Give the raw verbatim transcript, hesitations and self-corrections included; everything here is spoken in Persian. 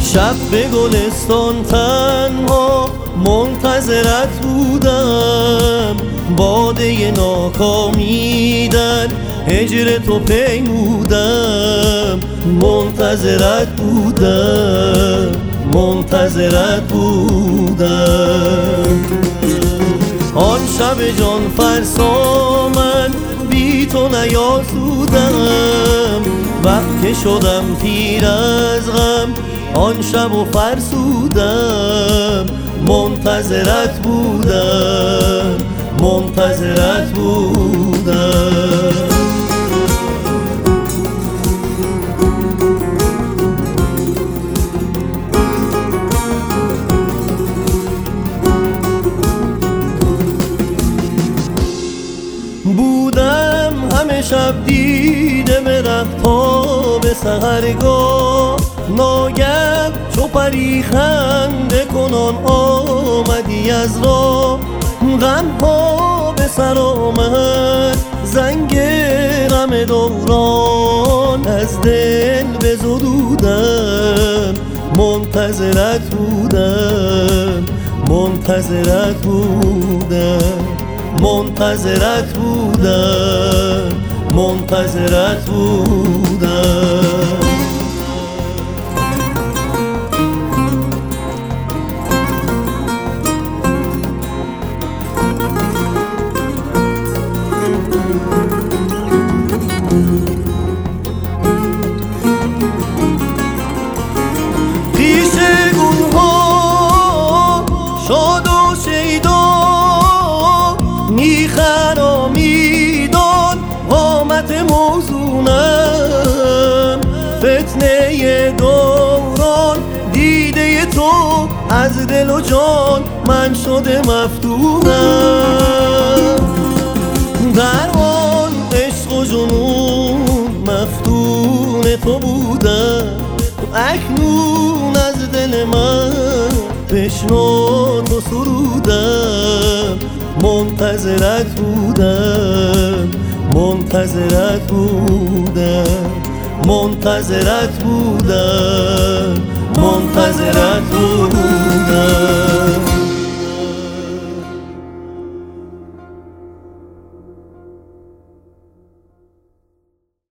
شب به گلستان تنها منتظرت بودم، باده ناکامی در هجر تو پیمودم. منتظرت بودم، منتظرت بودم. آن شب جان فرسا من بی تو نیاسودم، وقت که شدم پیر از غم آن شب و فرسودم. منتظرت بودم، منتظرت بودم. بودم همه شب دیده به رفتا به سحرگاه، ناگه چو پری خنده کنان آمدی از راه. غمها به سر آمد زنگ غم دوران، از دل بزدودم. منتظرت بودم، منتظرت بودم، منتظرت بودم، منتظرت بودم. پیش گلها شاد و شیدا میخرامیدان قامت موزونم. فتنه دوران دیده تو از دل و جان من شده مفتونم. در آن عشق و جنون مفتون تو بودم، اکنون از دل من بشنو تو سرودم. منتظرت بودم، منتظرت بودم، منتظرت بودم، منتظرت بودم.